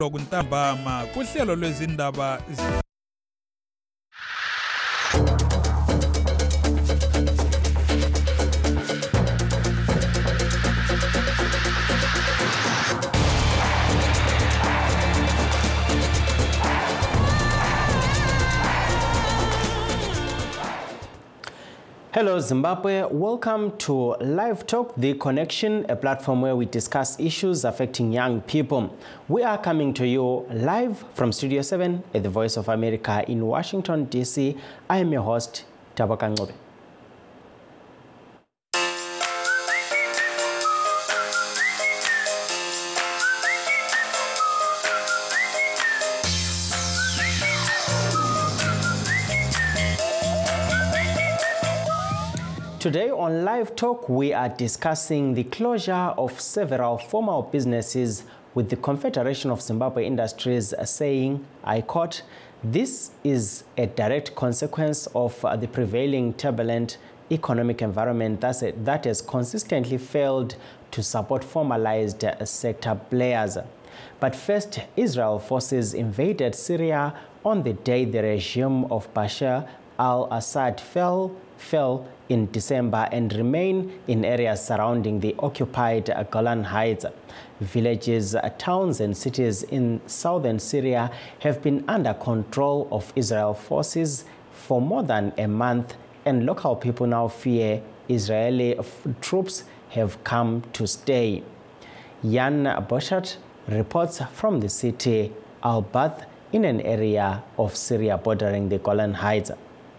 Kuntambama kuhlelo lwezindaba. Hello Zimbabwe, welcome to Live Talk, The Connection, a platform where we discuss issues affecting young people. We are coming to you live from Studio 7 at the Voice of America in Washington, D.C. I am your host, Tabaka Ngobe. Today on Live Talk, we are discussing the closure of several formal businesses, with the Confederation of Zimbabwe Industries saying, I quote, "This is a direct consequence of the prevailing turbulent economic environment that has consistently failed to support formalized sector players." But first, Israel forces invaded Syria on the day the regime of Bashar al-Assad fell in December and remain in areas surrounding the occupied Golan Heights. Villages, towns and cities in southern Syria have been under control of Israel forces for more than a month, and local people now fear Israeli troops have come to stay. Jan Boschert reports from the city Al-Bath in an area of Syria bordering the Golan Heights.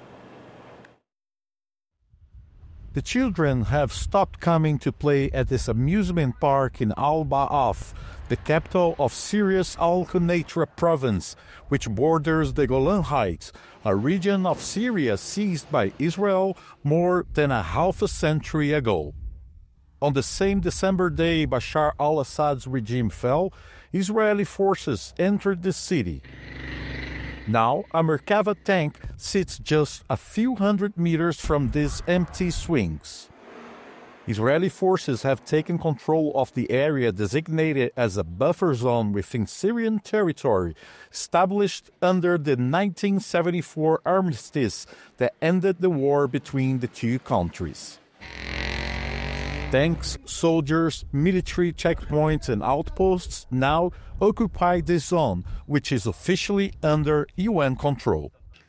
The children have stopped coming to play at this amusement park in Al-Ba'af, the capital of Syria's Al-Quneitra province, which borders the Golan Heights, a region of Syria seized by Israel more than a half a century ago. On the same December day Bashar al-Assad's regime fell, Israeli forces entered the city. Now, a Merkava tank sits just a few hundred meters from these empty swings. Israeli forces have taken control of the area designated as a buffer zone within Syrian territory, established under the 1974 armistice that ended the war between the two countries. Tanks, soldiers, military checkpoints and outposts now occupy this zone, which is officially under UN control.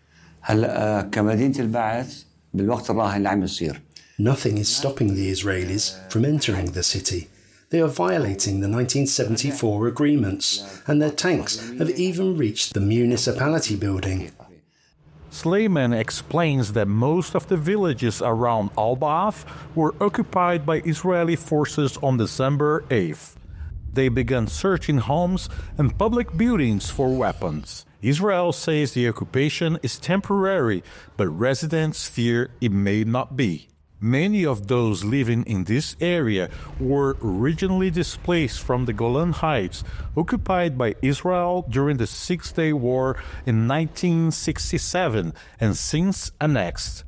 Nothing is stopping the Israelis from entering the city. They are violating the 1974 agreements, and their tanks have even reached the municipality building. Sleiman explains that most of the villages around Al-Ba'af were occupied by Israeli forces on December 8th. They began searching homes and public buildings for weapons. Israel says the occupation is temporary, but residents fear it may not be. Many of those living in this area were originally displaced from the Golan Heights, occupied by Israel during the Six-Day War in 1967 and since annexed.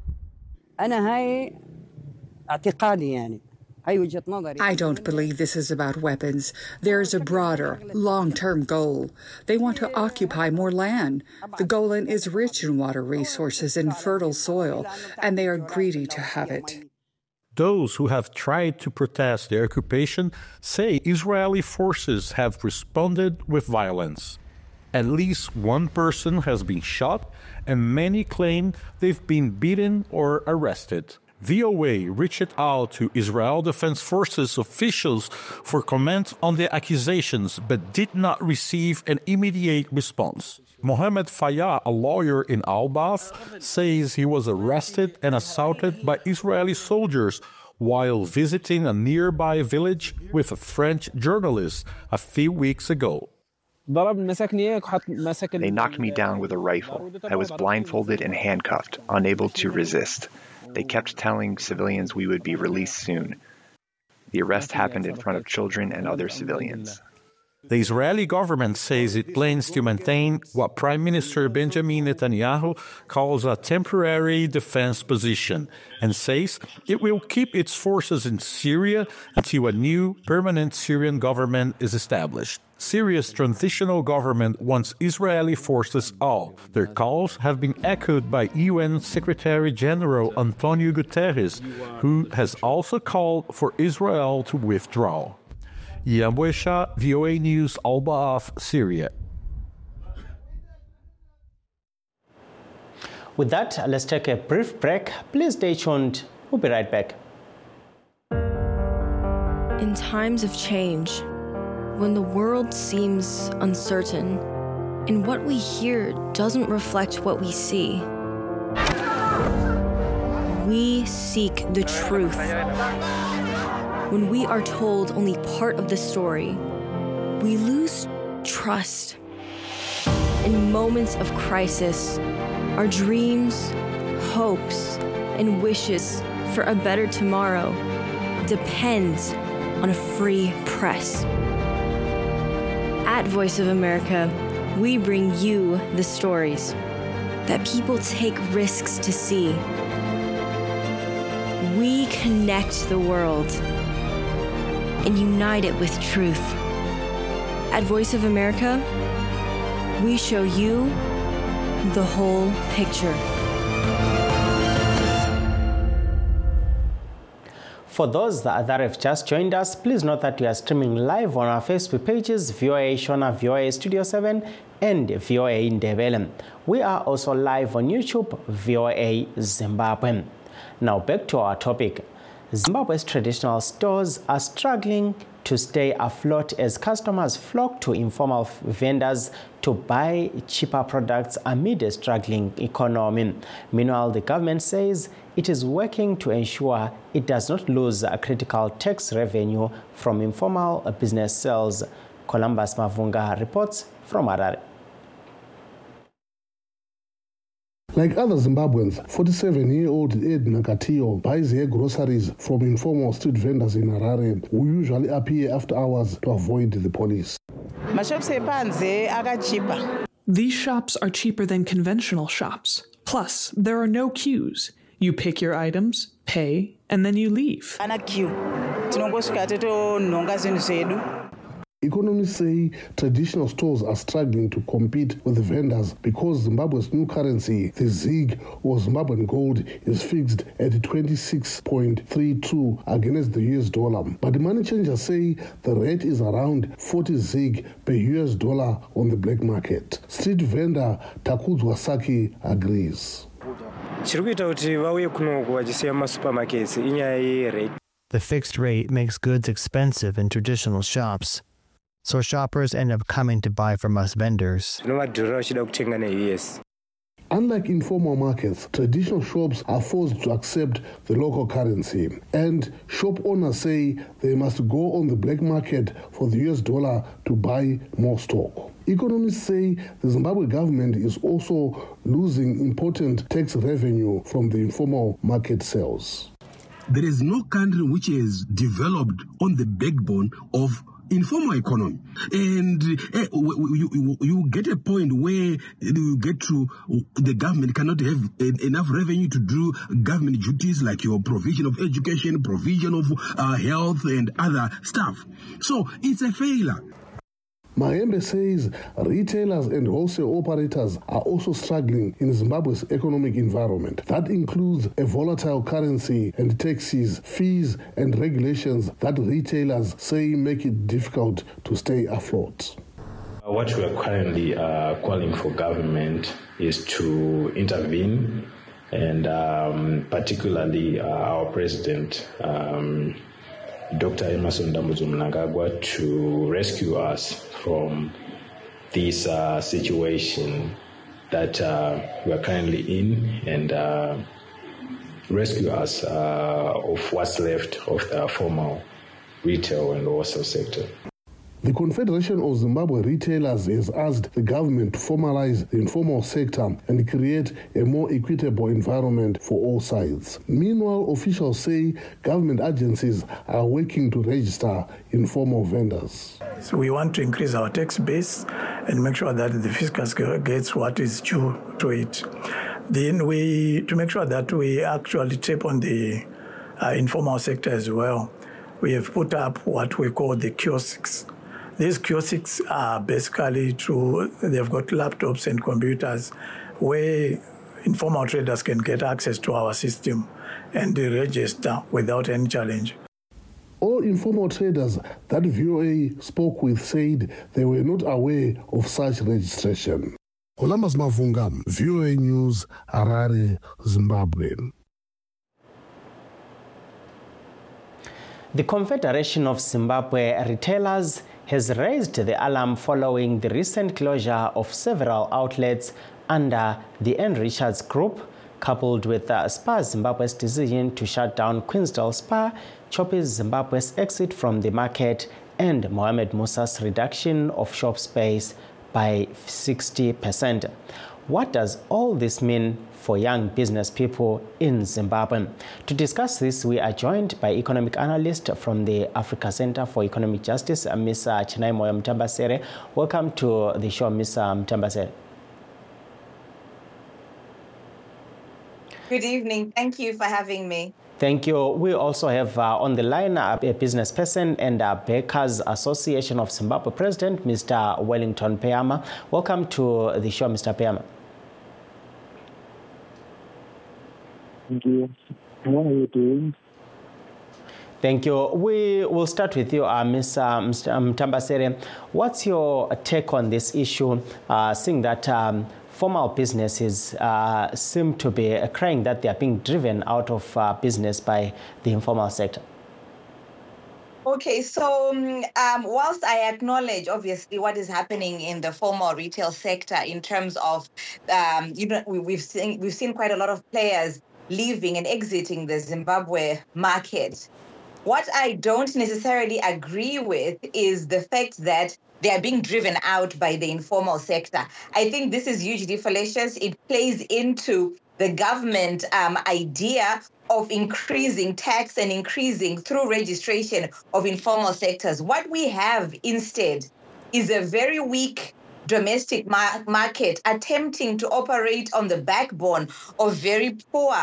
I don't believe this is about weapons. There's a broader, long-term goal. They want to occupy more land. The Golan is rich in water resources and fertile soil, and they are greedy to have it. Those who have tried to protest the occupation say Israeli forces have responded with violence. At least one person has been shot, and many claim they've been beaten or arrested. VOA reached out to Israel Defense Forces officials for comment on the accusations, but did not receive an immediate response. Mohammed Fayah, a lawyer in Al-Ba'af, says he was arrested and assaulted by Israeli soldiers while visiting a nearby village with a French journalist a few weeks ago. They knocked me down with a rifle. I was blindfolded and handcuffed, unable to resist. They kept telling civilians we would be released soon. The arrest happened in front of children and other civilians. The Israeli government says it plans to maintain what Prime Minister Benjamin Netanyahu calls a temporary defense position and says it will keep its forces in Syria until a new permanent Syrian government is established. Syria's transitional government wants Israeli forces out. Their calls have been echoed by UN Secretary General Antonio Guterres, who has also called for Israel to withdraw. Yamwesha, VOA News, Al Ba'af, Syria. With that, let's take a brief break. Please stay tuned. We'll be right back. In times of change, when the world seems uncertain and what we hear doesn't reflect what we see, we seek the truth. When we are told only part of the story, we lose trust. In moments of crisis, our dreams, hopes, and wishes for a better tomorrow depends on a free press. At Voice of America, we bring you the stories that people take risks to see. We connect the world and unite it with truth. At Voice of America, we show you the whole picture. For those that have just joined us, please note that we are streaming live on our Facebook pages, VOA Shona, VOA Studio 7, and VOA Ndebele. We are also live on YouTube, VOA Zimbabwe. Now back to our topic. Zimbabwe's traditional stores are struggling to stay afloat as customers flock to informal vendors to buy cheaper products amid a struggling economy. Meanwhile, the government says it is working to ensure it does not lose a critical tax revenue from informal business sales. Columbus Mavunga reports from Harare. Like other Zimbabweans, 47-year-old Edna Katio buys her groceries from informal street vendors in Harare, who usually appear after hours to avoid the police. These shops are cheaper than conventional shops. Plus, there are no queues. You pick your items, pay, and then you leave. Economists say traditional stores are struggling to compete with the vendors because Zimbabwe's new currency, the ZiG or Zimbabwean gold, is fixed at 26.32 against the US dollar. But the money changers say the rate is around 40 ZiG per US dollar on the black market. Street vendor Takudzwa Saki agrees. The fixed rate makes goods expensive in traditional shops, so shoppers end up coming to buy from us vendors. Unlike informal markets, traditional shops are forced to accept the local currency, and shop owners say they must go on the black market for the US dollar to buy more stock. Economists say the Zimbabwe government is also losing important tax revenue from the informal market sales. There is no country which is developed on the backbone of informal economy, and you get a point where you get to the government cannot have enough revenue to do government duties like your provision of education, provision of health and other stuff. So it's a failure. Mahembe says retailers and wholesale operators are also struggling in Zimbabwe's economic environment. That includes a volatile currency and taxes, fees and regulations that retailers say make it difficult to stay afloat. What we are currently calling for government is to intervene, and particularly our president, Dr. Emmerson Dambudzo Mnangagwa, to rescue us from this situation that we are currently in, and rescue us of what's left of the formal retail and wholesale sector. The Confederation of Zimbabwe Retailers has asked the government to formalize the informal sector and create a more equitable environment for all sides. Meanwhile, officials say government agencies are working to register informal vendors. So we want to increase our tax base and make sure that the fiscus gets what is due to it. Then to make sure that we actually tap on the informal sector as well, we have put up what we call the kiosks. These kiosks are basically they've got laptops and computers where informal traders can get access to our system and register without any challenge. All informal traders that VOA spoke with said they were not aware of such registration. Columbus Mavunga, VOA News, Harare, Zimbabwe. The Confederation of Zimbabwe Retailers has raised the alarm following the recent closure of several outlets under the N. Richards Group, coupled with Spar Zimbabwe's decision to shut down Queensdale Spar, Choppes Zimbabwe's exit from the market, and Mohamed Musa's reduction of shop space by 60%. What does all this mean for young business people in Zimbabwe? To discuss this, we are joined by economic analyst from the Africa Center for Economic Justice, Ms. Chinai-Moyo Mtambasere. Welcome to the show, Ms. Mtambasere. Good evening. Thank you for having me. Thank you. We also have on the line a business person and Bakers Association of Zimbabwe President, Mr. Wellington Peyama. Welcome to the show, Mr. Peyama. Thank you. How are you doing? Thank you. We will start with you, Ms. Mtambasere. What's your take on this issue, seeing that formal businesses seem to be crying that they are being driven out of business by the informal sector? Okay, so whilst I acknowledge, obviously, what is happening in the formal retail sector in terms of, we've seen quite a lot of players leaving and exiting the Zimbabwe market. What I don't necessarily agree with is the fact that they are being driven out by the informal sector. I think this is hugely fallacious. It plays into the government idea of increasing tax and increasing through registration of informal sectors. What we have instead is a very weak domestic market attempting to operate on the backbone of very poor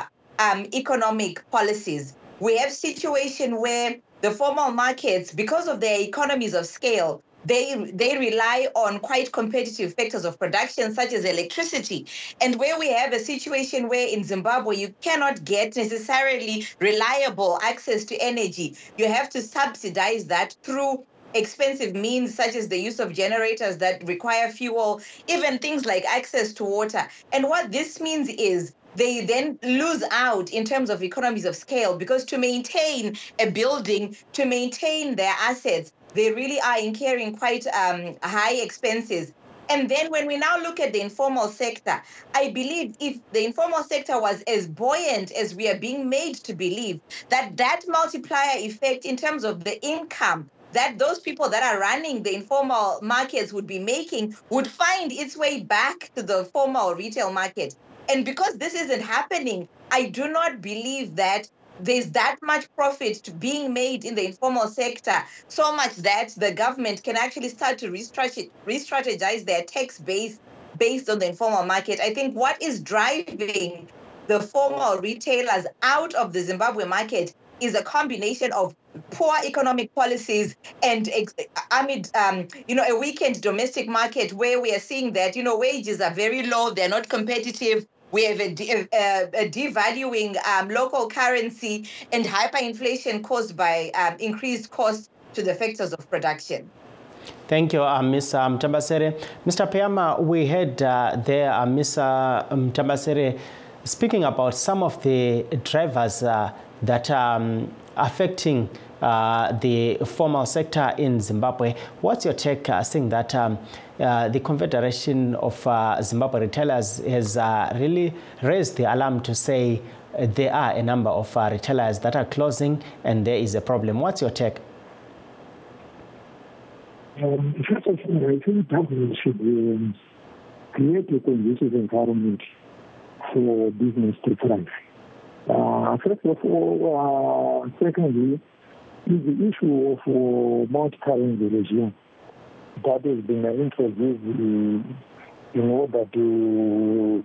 economic policies. We have a situation where the formal markets, because of their economies of scale, they rely on quite competitive factors of production, such as electricity. And where we have a situation where in Zimbabwe, you cannot get necessarily reliable access to energy, you have to subsidize that through expensive means such as the use of generators that require fuel, even things like access to water. And what this means is they then lose out in terms of economies of scale, because to maintain a building, to maintain their assets, they really are incurring quite high expenses. And then when we now look at the informal sector, I believe if the informal sector was as buoyant as we are being made to believe, that multiplier effect in terms of the income that those people that are running the informal markets would be making would find its way back to the formal retail market. And because this isn't happening, I do not believe that there's that much profit being made in the informal sector, so much that the government can actually start to re-strategize their tax base based on the informal market. I think what is driving the formal retailers out of the Zimbabwe market is a combination of poor economic policies and amid a weakened domestic market where we are seeing that wages are very low, they're not competitive. We have a devaluing local currency and hyperinflation caused by increased costs to the factors of production. Thank you, Ms. Mtambasere. Mr. Peyama, we heard there Ms. Mtambasere speaking about some of the drivers that are affecting the formal sector in Zimbabwe. What's your take, seeing that the Confederation of Zimbabwe Retailers has really raised the alarm to say there are a number of retailers that are closing and there is a problem? What's your take? First of all, I think government should create a conducive environment for business to thrive. First of all, secondly, is the issue of multi-currency regime that has been introduced in order to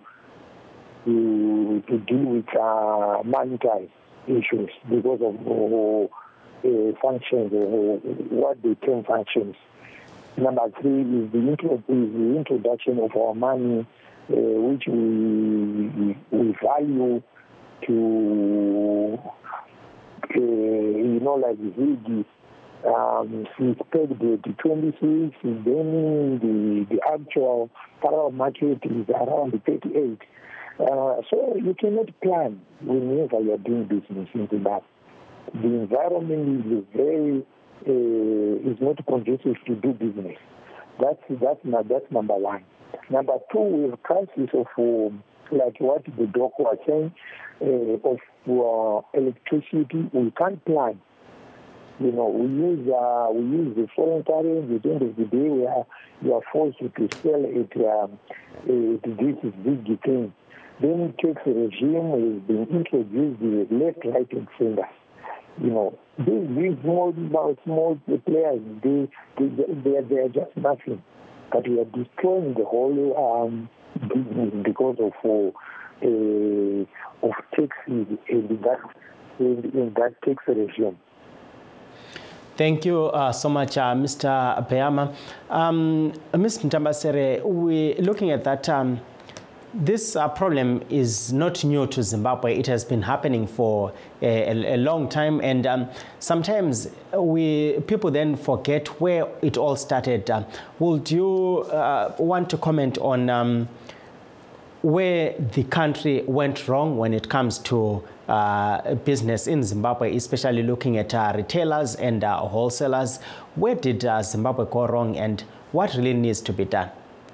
deal with monetary issues because of functions, or what they term functions. Number three is the introduction of our money, which we value to, like Ziggy, suspected the 26, then the actual parallel market is around 38. So you cannot plan whenever you're doing business in Zimbabwe. The environment is not conducive to do business. That's number one. Number two, we have crisis of like what the doc was saying of electricity. We can't plan. We use the foreign currency. At the end of the day, we are forced to sell it. This is big thing. Then tax regime has been introduced left, right, and center. These small players, they are just nothing. But we are destroying the whole business because of taxes in that tax regime. Thank you so much, Mr. Beyama. Ms. Mtambasere, we're looking at that. This problem is not new to Zimbabwe. It has been happening for a long time, and sometimes people then forget where it all started. Would you want to comment on where the country went wrong when it comes to business in Zimbabwe, especially looking at retailers and wholesalers? Where did Zimbabwe go wrong, and what really needs to be done?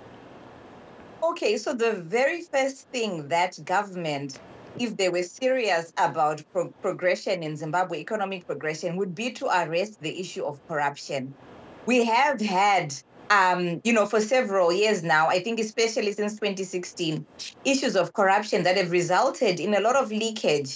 Okay, so the very first thing that government, if they were serious about progression in Zimbabwe, economic progression, would be to arrest the issue of corruption. We have had, for several years now, I think especially since 2016, issues of corruption that have resulted in a lot of leakage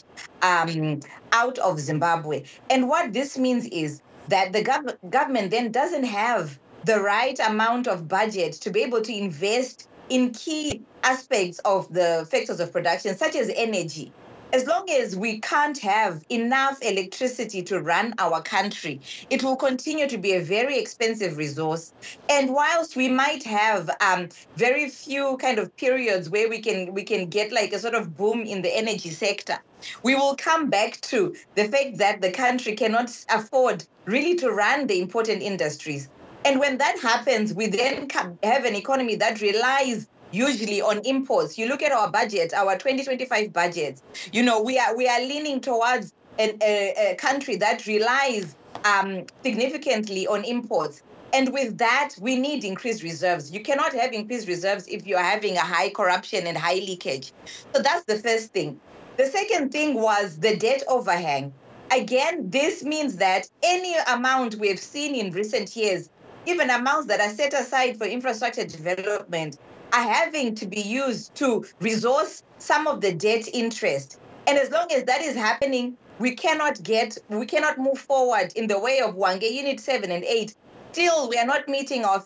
out of Zimbabwe. And what this means is that the government then doesn't have the right amount of budget to be able to invest in key aspects of the factors of production, such as energy. As long as we can't have enough electricity to run our country, it will continue to be a very expensive resource. And whilst we might have very few kind of periods where we can get like a sort of boom in the energy sector, we will come back to the fact that the country cannot afford really to run the important industries. And when that happens, we then have an economy that relies usually on imports. You look at our budget, our 2025 budget, we are leaning towards a country that relies significantly on imports. And with that, we need increased reserves. You cannot have increased reserves if you are having a high corruption and high leakage. So that's the first thing. The second thing was the debt overhang. Again, this means that any amount we've seen in recent years, even amounts that are set aside for infrastructure development, are having to be used to resource some of the debt interest. And as long as that is happening, we cannot move forward in the way of Hwange Unit 7 and 8 till we are not meeting our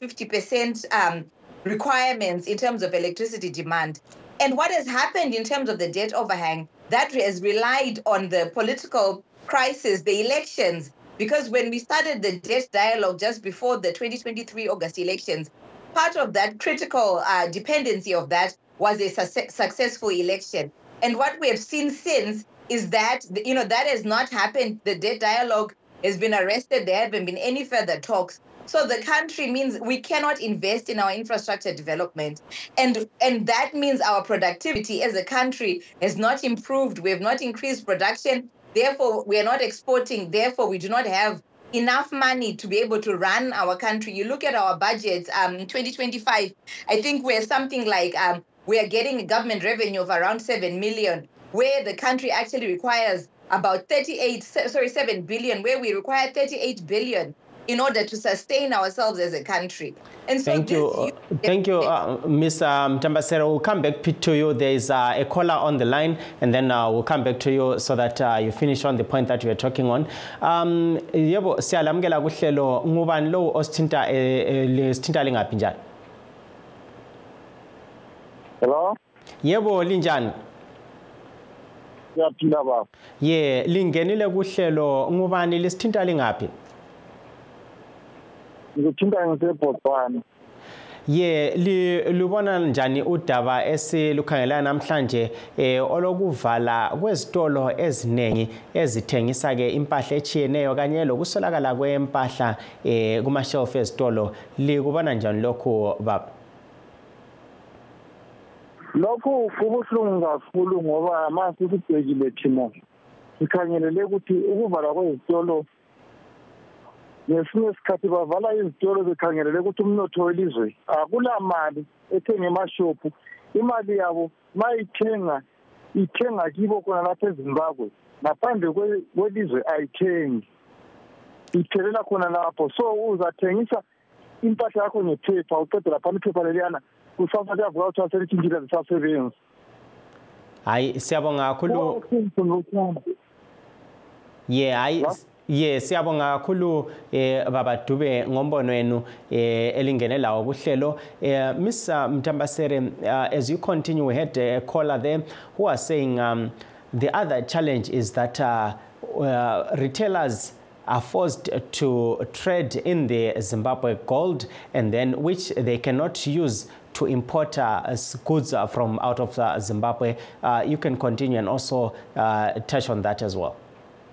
50% requirements in terms of electricity demand. And what has happened in terms of the debt overhang, that has relied on the political crisis, the elections. Because when we started the debt dialogue just before the 2023 August elections, part of that critical dependency of that was a successful election. And what we have seen since is that, that has not happened. The debt dialogue has been arrested. There haven't been any further talks. So the country means we cannot invest in our infrastructure development. And that means our productivity as a country has not improved. We have not increased production. Therefore, we are not exporting. Therefore, we do not have enough money to be able to run our country. You look at our budgets in 2025, I think we're something like, we are getting a government revenue of around 7 million, where the country actually requires about 7 billion, where we require 38 billion. in order to sustain ourselves as a country. And so thank you, Ms. Mtambasere. We'll come back to you. There is a caller on the line, and then we'll come back to you so that you finish on the point that you were talking on. Yebo, siyalamukela kuhlelo. Ngubani lo osithinta lesithinta lingaphi njani? Hello? Yebo, linjani? Siyaphila baba. Yeah, lingenile kuhlelo. Ngubani lesithinta lingaphi? Ngithinta ngiseBotswana. Yeah, lubona njani udaba esilukhangela namhlanje olokuvala kwezitolo eziningi ezithengisa ke impahla echiyeneyo kanye lokusolakala kwempahla kuma shelf ezitolo, likubona njani lokho baba? Lokho kubuhlungu kakhulu ngoba mase sibhekile thina sikhangelele ukuthi ukuvala kwezitolo ngesinye isikhathi bavala izitolo bekhangelele ukuthi umnotho welizwe akula mali ethenga emashophu. Imali yabo ithenga kibo khona lapha eZimbabwe, ngaphandle kwelizwe ayithengi, iphelela khona lapho. So uzathengisa impahla yakho ngephepha, uqeda lapha iphepha leliyana kusasa kuyavuka ukuthi aselithintile zisasebenzi. Hayi, siyabonga kakhulu. Yeah, hayi. Yes, siyabonga kakhulu baba Dube ngombono wenu elingene lawo kuhlelo. Ms. Mtambasere, as you continue, we had a caller there who was saying the other challenge is that retailers are forced to trade in the Zimbabwe gold, and then which they cannot use to import goods from out of Zimbabwe. You can continue and also touch on that as well.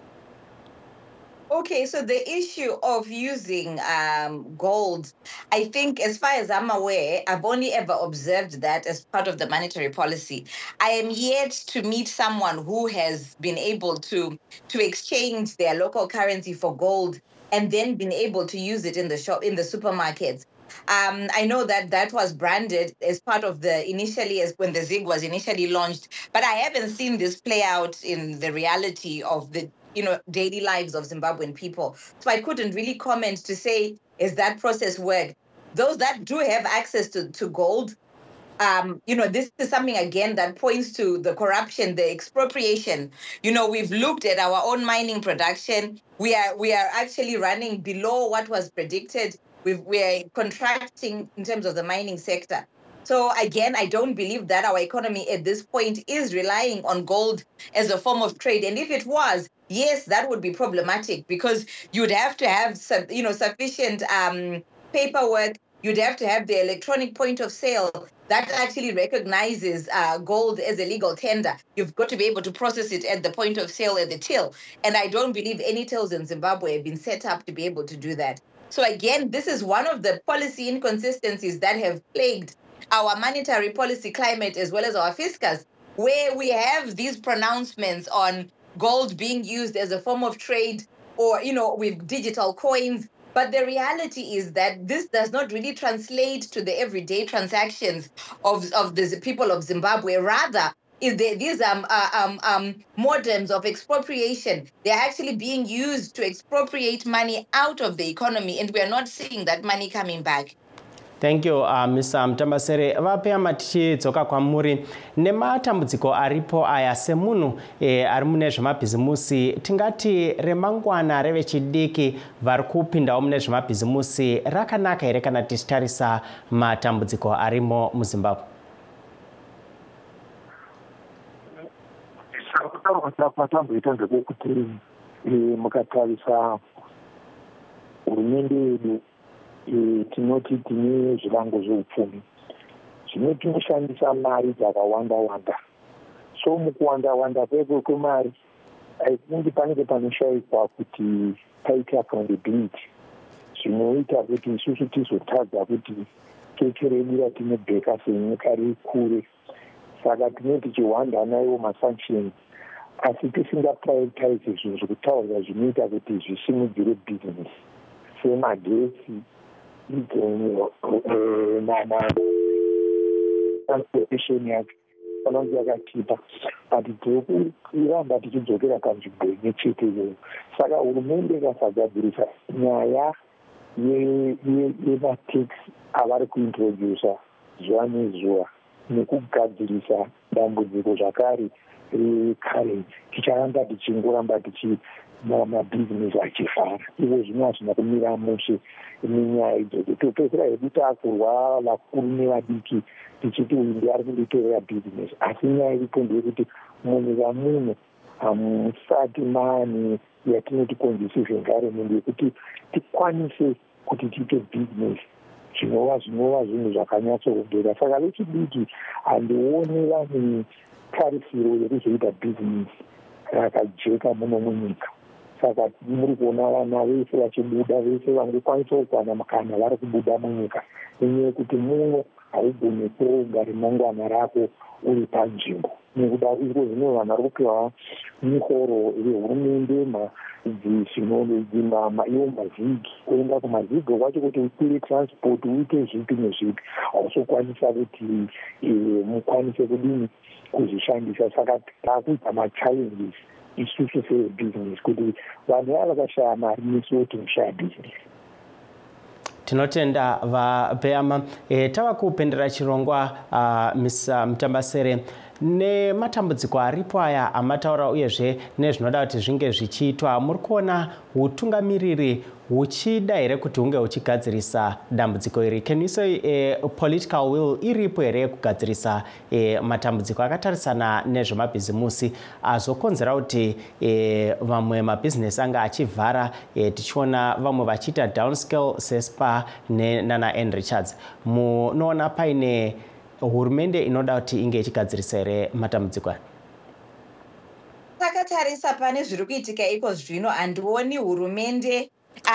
Okay, so the issue of using gold, I think as far as I'm aware, I've only ever observed that as part of the monetary policy. I am yet to meet someone who has been able to exchange their local currency for gold and then been able to use it in the shop, in the supermarkets. I know that was branded as part of initially as when the ZiG was initially launched, but I haven't seen this play out in the reality of the daily lives of Zimbabwean people. So I couldn't really comment to say, is that process worked? Those that do have access to gold, this is something, again, that points to the corruption, the expropriation. We've looked at our own mining production. We are actually running below what was predicted. We are contracting in terms of the mining sector. So again, I don't believe that our economy at this point is relying on gold as a form of trade. And if it was, yes, that would be problematic because you'd have to have sufficient paperwork. You'd have to have the electronic point of sale that actually recognizes gold as a legal tender. You've got to be able to process it at the point of sale at the till. And I don't believe any tills in Zimbabwe have been set up to be able to do that. So again, this is one of the policy inconsistencies that have plagued our monetary policy climate as well as our fiscus, where we have these pronouncements on gold being used as a form of trade or, with digital coins. But the reality is that this does not really translate to the everyday transactions of the people of Zimbabwe. Rather, these modems of expropriation, they're actually being used to expropriate money out of the economy, and we are not seeing that money coming back. Thank you, Ms. Mtambasere. Vapema tichidzoka kwamuri nematambudziko aripo aya semunhu ari mune zvemabhizimusi, tingati remangwana revechidiki vari kupindawo mune zvemabhizimusi rakanaka here kana tichitarisa matambudziko arimo muZimbabwe? Matambudziko ndekuti mukatarisa hurumende yedu tinoti tine zvivango zveupfumi zvinotinoshandisa mari dzakawanda-wanda. So mukuwanda-wanda kwemari aikungi panenge panoshayikwa kuti paite accountability, zvinoita kuti isusu tizotadza kuti keke redu ratinobheka senyika riri kure. Saka tinoti tichiwanda nayo masanctions asi tisingaprioritize zvinhu zvekutaurira zvinoita kuti zvisimudzire business semagesi, transportation yacho panonzi yakatipa, but tirikuramba tichidzokera panzvimbo imwe chete iyoyo. Saka hurumende ikasagadzirisa nyaya yematax avari kuintrodusa zuva nezuva nekugadzirisa dambudziko zvakare recurrency ticharamba tichingoramba mabhizinesi achivhara. Ivo zvino hazvina kumira mushe nenyaya idzodzo. Topedzera hedu taakurwa vakuru nevadiki tichiti uyu ndiari kunditorera bhizinesi, asi nyaya iripo ndeyekuti munyika muno hamusati mane yatinoti conducive environment yekuti tikwanise kuti tiite bhizinesi zvinova zvinhu zvakanyatsorongeka. Saka vechidiki handioni vane tarisiro yekuzoita bhizinesi rakajeka muno munyika. Saka muri kuona vana vese vachibuda, vese vangokwanisa kukwana makana vari kubuda munyika nenyaya yekuti muno haugoni kuronga remangwana rako uri panzvimbo. Nekuda izvo zvino vanhu vari kupiwa mihoro yehurumende iwo mazigi, kuenda kumazigi kwacho kuti ukwire transport uite zvipi nezvipi hausokwanisa kuti mukwanise kudini kuzvishandisa. Saka taakuita machallenges isusu sebhizinesi kuti vanhu vaya vakashaya mari nesuwo tinoshaya bhizinesi. Tinotenda vaPeama. Tava kupendera chirongwa Mr. Mutambasere nematambudziko aripo aya amataura uyezve nezvinoda kuti zvinge zvichiitwa. Muri kuona utungamiriri huchida here kuti hunge huchigadzirisa dambudziko iri? Can you say political will iripo here kugadzirisa matambudziko akatarisana nezvemabhizimusi azokonzera kuti vamwe mabhizinesi anga achivhara, tichiona vamwe vachiita downscale seSPAR nana N Richards. Munoona paine hurumende inoda kuti inge ichigadzirisa here matambudziko aya? Takatarisa pane zviri kuitika iko zvino, handioni hurumende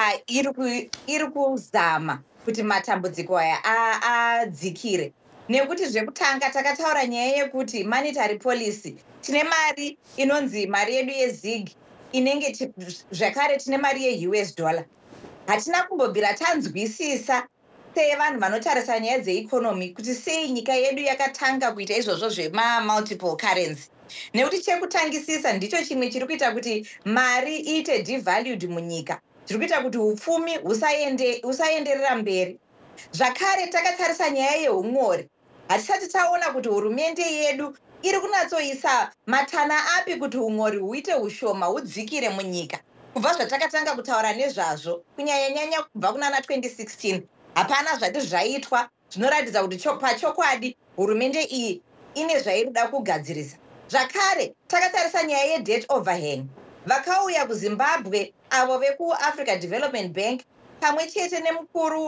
iri kuzama kuti matambudziko aya adzikire. Nekuti zvekutanga takataura nyaya yekuti monetary policy, tine mari inonzi mari yedu yeZig inenge zvakare tine mari yeUS dollar. Hatina kumbobvira tanzwisisa sevanhu vanotarisa nyaya dzeeconomy kuti sei nyika yedu yakatanga kuita izvozvo zvema-multiple currency. Nekuti chekutangisisa ndicho chimwe chiri kuita kuti mari iite devalued munyika, chiri kuita kuti upfumi husaenderera mberi. Zvakare takatarisa nyaya yeumori, hatisati taona kuti hurumende yedu iri kunatsoisa matana api kuti umori huite ushoma hudzikire munyika. Kubva zvatakatanga kutaura nezvazvo kunyanya kubva kunana 2016 hapana zvati zvaitwa zvinoratidza kuti pachokwadi hurumende iyi ine zvairida kugadzirisa. Zvakare takatarisa nyaya yedebt overhang, vakauya kuZimbabwe avo vekuAfrica Development Bank pamwe chete nemukuru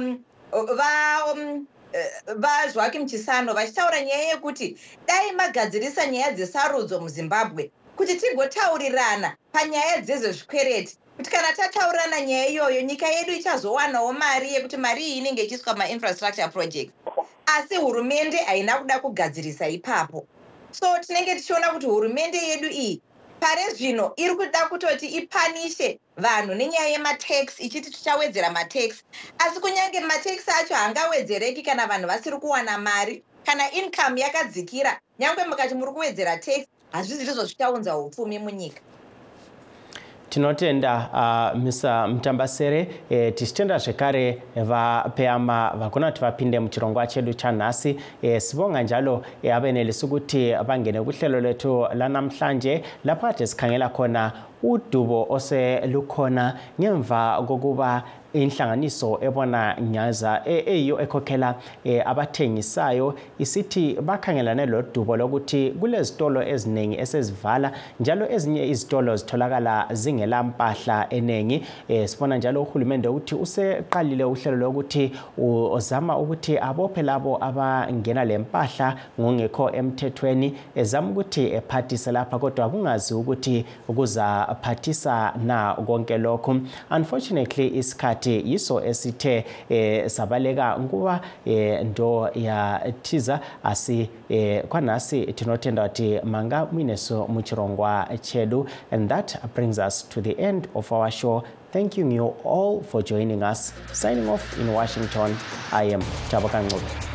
vaJoaquim Chissano vachitaura nyaya yekuti dai magadzirisa nyaya dzesarudzo muZimbabwe kuti tigotaurirana panyaya dzezvezvikwereti, kuti kana tataurirana nyaya iyoyo nyika yedu ichazowanawo mari yekuti mari iyi inenge ichiiswa ma-infrastructure project. Asi hurumende haina kuda kugadzirisa ipapo. So tinenge tichiona kuti hurumende yedu iyi pare zvino iri kuda kutoti ipanishe vanhu nenyaya yematax ichiti tichawedzera matax, asi kunyange matax acho haangawedzereki kana vanhu vasiri kuwana mari, kana income yakadzikira. Nyangwe mukati muri kuwedzera tax hazvizi ndizvo zvichaunza upfumi munyika. Tinotenda Mr. Mutambasere. Tichitenda zvekare vaPeama vakona kuti vapinde muchirongwa chedu chanhasi. Sibonga njalo abenelisa ukuthi bangene kuhlelo lethu lanamhlanje lapha sikhangela khona udubo oselukhona ngemva kokuba inhlanganiso ebona nyaza eyo ekhokhela abathengisayo isithi bakhangelane lodubo lokuthi kulezitolo eziningi esezivala njalo ezinye izitolo zitholakala zingela mpahla enengi. Sibona njalo uhulumende ukuthi useqalile uhlelo lokuthi uzama ukuthi abophe labo abangena lempahla ngongekho emthethweni, ezama ukuthi ephathise lapha kodwa kungazi ukuthi ukuzaphathisa na konke lokho. Unfortunately isikhathi yiso esithe sabaleka nguba ndo ya tiza asi kwanasi tinotenda kuti manga mwineso muchirongwa chedu. And that brings us to the end of our show. Thanking you all for joining us. Signing off in Washington, I am Taboka Ngobe.